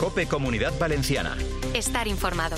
COPE Comunidad Valenciana. Estar informado.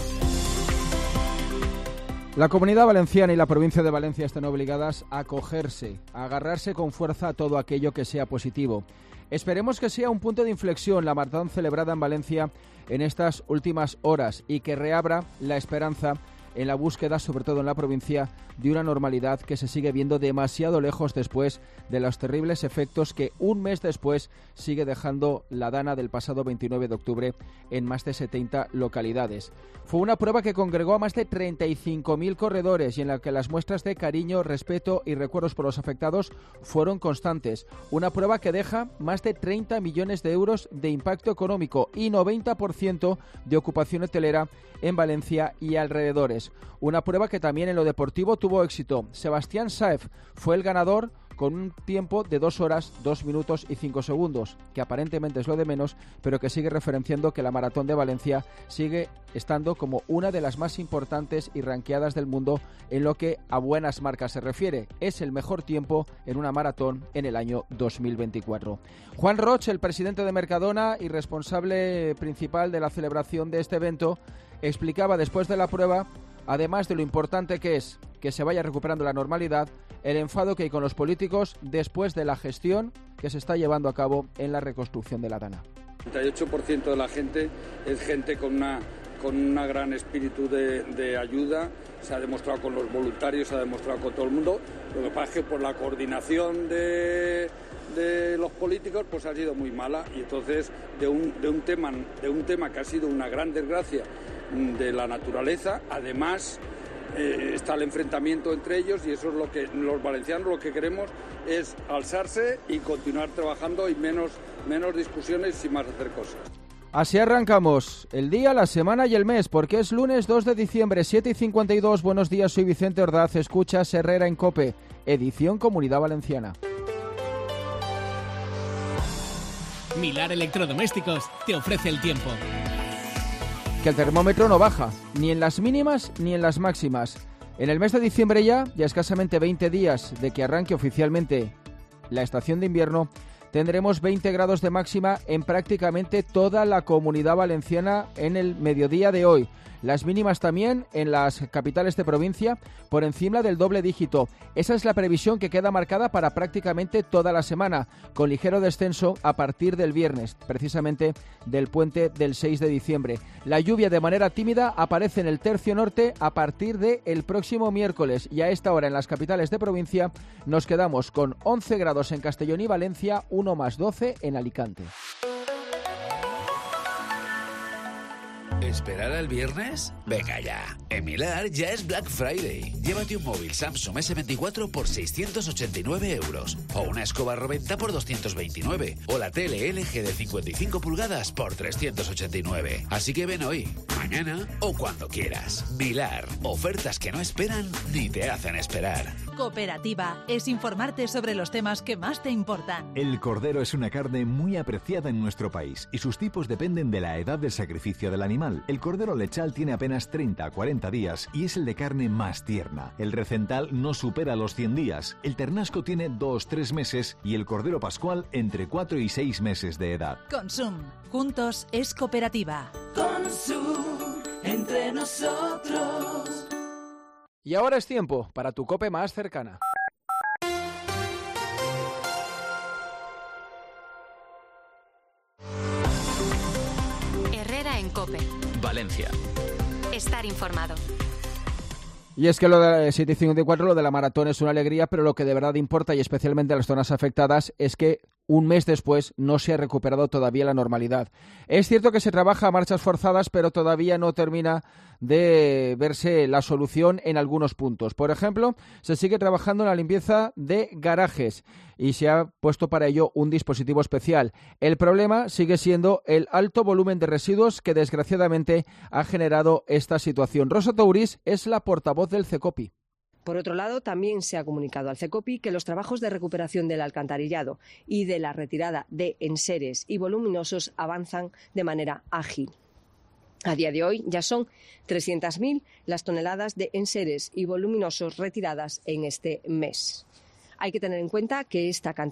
La Comunidad Valenciana y la provincia de Valencia están obligadas a acogerse, a agarrarse con fuerza a todo aquello que sea positivo. Esperemos que sea un punto de inflexión la maratón celebrada en Valencia en estas últimas horas y que reabra la esperanza en la búsqueda, sobre todo en la provincia, de una normalidad que se sigue viendo demasiado lejos después de los terribles efectos que un mes después sigue dejando la dana del pasado 29 de octubre en más de 70 localidades. Fue una prueba que congregó a más de 35.000 corredores y en la que las muestras de cariño, respeto y recuerdos por los afectados fueron constantes. Una prueba que deja más de 30 millones de euros de impacto económico y 90% de ocupación hotelera en Valencia y alrededores. Una prueba que también en lo deportivo tuvo éxito. Sebastián Saez fue el ganador con un tiempo de 2 horas, 2 minutos y 5 segundos, que aparentemente es lo de menos, pero que sigue referenciando que la Maratón de Valencia sigue estando como una de las más importantes y ranqueadas del mundo en lo que a buenas marcas se refiere. Es el mejor tiempo en una maratón en el año 2024. Juan Roch, el presidente de Mercadona y responsable principal de la celebración de este evento, explicaba después de la prueba, además de lo importante que es que se vaya recuperando la normalidad, el enfado que hay con los políticos después de la gestión que se está llevando a cabo en la reconstrucción de la dana. El 38% de la gente es gente con una gran espíritu de ayuda, se ha demostrado con los voluntarios, se ha demostrado con todo el mundo. Lo que pasa es que por la coordinación de los políticos pues ha sido muy mala y entonces de un tema que ha sido una gran desgracia de la naturaleza, además está el enfrentamiento entre ellos y eso es lo que los valencianos lo que queremos es alzarse y continuar trabajando y menos discusiones y más hacer cosas. Así arrancamos el día, la semana y el mes, porque es lunes 2 de diciembre, 7:52. Buenos días, soy Vicente Ordaz, escuchas Herrera en COPE, edición Comunidad Valenciana. Milar Electrodomésticos te ofrece el tiempo. Que el termómetro no baja, ni en las mínimas ni en las máximas. En el mes de diciembre ya escasamente 20 días de que arranque oficialmente la estación de invierno, tendremos 20 grados de máxima en prácticamente toda la Comunidad Valenciana en el mediodía de hoy. Las mínimas también en las capitales de provincia por encima del doble dígito. Esa es la previsión que queda marcada para prácticamente toda la semana, con ligero descenso a partir del viernes, precisamente del puente del 6 de diciembre. La lluvia de manera tímida aparece en el tercio norte a partir del próximo miércoles y a esta hora en las capitales de provincia nos quedamos con 11 grados en Castellón y Valencia, 1 más 12 en Alicante. ¿Esperar al viernes? Venga ya. En Milar ya es Black Friday. Llévate un móvil Samsung S24 por 689 euros. O una escoba Roventa por 229. O la tele LG de 55 pulgadas por 389. Así que ven hoy, mañana o cuando quieras. Milar. Ofertas que no esperan ni te hacen esperar. Cooperativa es informarte sobre los temas que más te importan. El cordero es una carne muy apreciada en nuestro país y sus tipos dependen de la edad del sacrificio del animal. El cordero lechal tiene apenas 30 a 40 días y es el de carne más tierna. El recental no supera los 100 días. El ternasco tiene 2-3 meses y el cordero pascual entre 4 y 6 meses de edad. Consum. Juntos es cooperativa. Consum. Entre nosotros. Y ahora es tiempo para tu COPE más cercana. Herrera en COPE. Valencia. Estar informado. Y es que lo de 7:54, lo de la maratón es una alegría, pero lo que de verdad importa, y especialmente a las zonas afectadas, es que un mes después no se ha recuperado todavía la normalidad. Es cierto que se trabaja a marchas forzadas, pero todavía no termina de verse la solución en algunos puntos. Por ejemplo, se sigue trabajando en la limpieza de garajes y se ha puesto para ello un dispositivo especial. El problema sigue siendo el alto volumen de residuos que desgraciadamente ha generado esta situación. Rosa Tourís es la portavoz del CECOPI. Por otro lado, también se ha comunicado al CECOPI que los trabajos de recuperación del alcantarillado y de la retirada de enseres y voluminosos avanzan de manera ágil. A día de hoy ya son 300.000 las toneladas de enseres y voluminosos retiradas en este mes. Hay que tener en cuenta que esta cantidad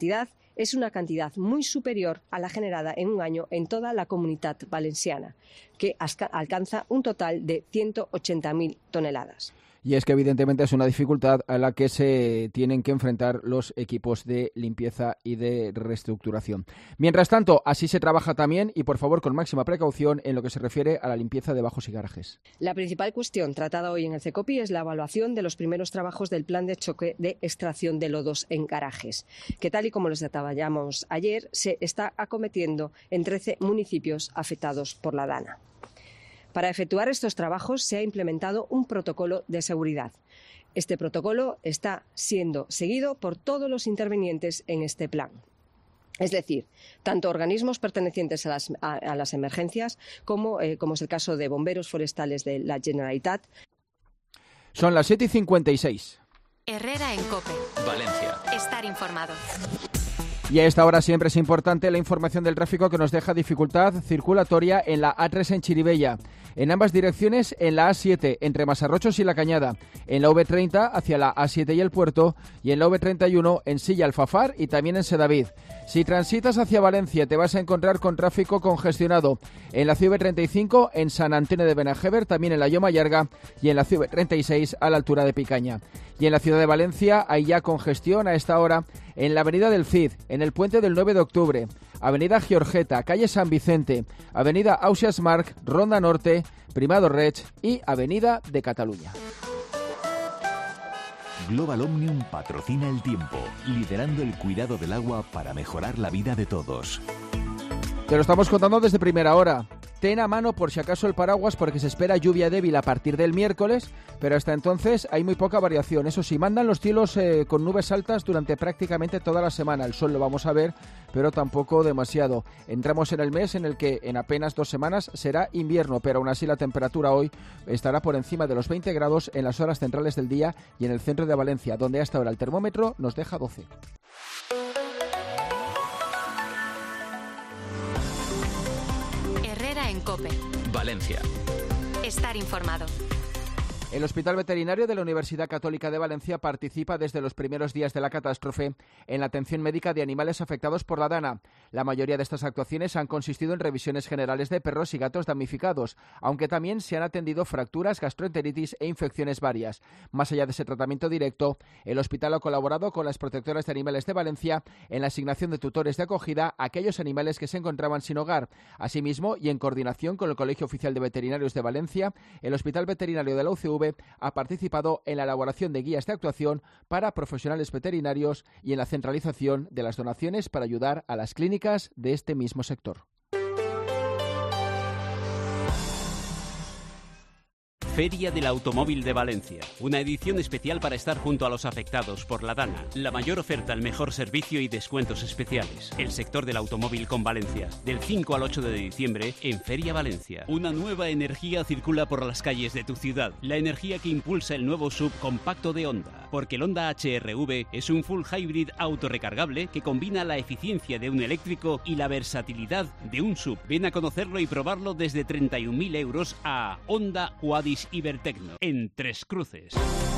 es una cantidad muy superior a la generada en un año en toda la Comunitat Valenciana, que alcanza un total de 180.000 toneladas. Y es que evidentemente es una dificultad a la que se tienen que enfrentar los equipos de limpieza y de reestructuración. Mientras tanto, así se trabaja también, y por favor con máxima precaución, en lo que se refiere a la limpieza de bajos y garajes. La principal cuestión tratada hoy en el CECOPI es la evaluación de los primeros trabajos del plan de choque de extracción de lodos en garajes, que tal y como les detallamos ayer, se está acometiendo en 13 municipios afectados por la DANA. Para efectuar estos trabajos se ha implementado un protocolo de seguridad. Este protocolo está siendo seguido por todos los intervinientes en este plan. Es decir, tanto organismos pertenecientes a las emergencias como es el caso de bomberos forestales de la Generalitat. Son las 7:56. Herrera en COPE. Valencia. Estar informado. Y a esta hora siempre es importante la información del tráfico que nos deja dificultad circulatoria en la A3 en Chirivella, en ambas direcciones en la A7 entre Masarrochos y La Cañada, en la V30 hacia la A7 y el Puerto y en la V31 en Silla Alfafar y también en Sedavid. Si transitas hacia Valencia te vas a encontrar con tráfico congestionado en la CV35 en San Antonio de Benajever, también en la Lloma Llarga y en la CV36 a la altura de Picaña. Y en la ciudad de Valencia hay ya congestión a esta hora en la avenida del Cid, en el puente del 9 de octubre, avenida Giorgeta, calle San Vicente, avenida Ausias Marc, Ronda Norte, Primado Reig y avenida de Cataluña. Global Omnium patrocina el tiempo, liderando el cuidado del agua para mejorar la vida de todos. Te lo estamos contando desde primera hora. Ten a mano por si acaso el paraguas porque se espera lluvia débil a partir del miércoles, pero hasta entonces hay muy poca variación. Eso sí, mandan los cielos con nubes altas durante prácticamente toda la semana. El sol lo vamos a ver, pero tampoco demasiado. Entramos en el mes en el que en apenas 2 semanas será invierno, pero aún así la temperatura hoy estará por encima de los 20 grados en las horas centrales del día y en el centro de Valencia, donde hasta ahora el termómetro nos deja 12. En COPE. Valencia. Estar informado. El Hospital Veterinario de la Universidad Católica de Valencia participa desde los primeros días de la catástrofe en la atención médica de animales afectados por la DANA. La mayoría de estas actuaciones han consistido en revisiones generales de perros y gatos damnificados, aunque también se han atendido fracturas, gastroenteritis e infecciones varias. Más allá de ese tratamiento directo, el hospital ha colaborado con las protectoras de animales de Valencia en la asignación de tutores de acogida a aquellos animales que se encontraban sin hogar. Asimismo, y en coordinación con el Colegio Oficial de Veterinarios de Valencia, el Hospital Veterinario de la UCV ha participado en la elaboración de guías de actuación para profesionales veterinarios y en la centralización de las donaciones para ayudar a las clínicas de este mismo sector. Feria del Automóvil de Valencia. Una edición especial para estar junto a los afectados por la DANA. La mayor oferta, el mejor servicio y descuentos especiales. El sector del automóvil con Valencia. Del 5 al 8 de diciembre en Feria Valencia. Una nueva energía circula por las calles de tu ciudad. La energía que impulsa el nuevo SUV compacto de Honda. Porque el Honda HR-V es un full hybrid autorrecargable que combina la eficiencia de un eléctrico y la versatilidad de un SUV. Ven a conocerlo y probarlo desde 31.000 euros a Honda Quadis Ibertecno, en Tres Cruces.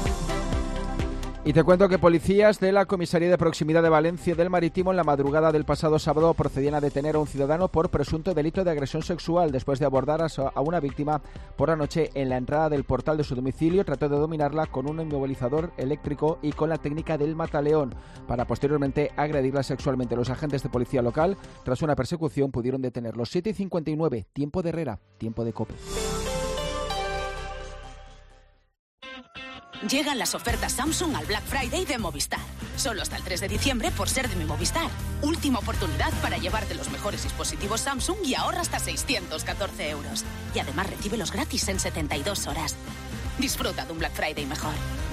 Y te cuento que policías de la Comisaría de Proximidad de Valencia del Marítimo en la madrugada del pasado sábado procedían a detener a un ciudadano por presunto delito de agresión sexual después de abordar a una víctima por la noche en la entrada del portal de su domicilio. Trató de dominarla con un inmovilizador eléctrico y con la técnica del mataleón para posteriormente agredirla sexualmente. Los agentes de policía local, tras una persecución, pudieron detenerlos. 7:59, tiempo de Herrera, tiempo de COPE. Llegan las ofertas Samsung al Black Friday de Movistar. Solo hasta el 3 de diciembre por ser de mi Movistar. Última oportunidad para llevarte los mejores dispositivos Samsung y ahorra hasta 614 euros. Y además recíbelos gratis en 72 horas. Disfruta de un Black Friday mejor.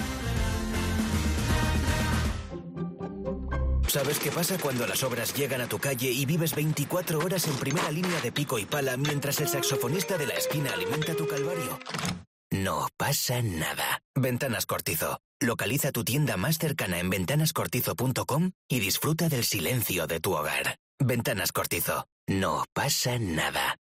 ¿Sabes qué pasa cuando las obras llegan a tu calle y vives 24 horas en primera línea de pico y pala mientras el saxofonista de la esquina alimenta tu calvario? No pasa nada. Ventanas Cortizo. Localiza tu tienda más cercana en ventanascortizo.com y disfruta del silencio de tu hogar. Ventanas Cortizo. No pasa nada.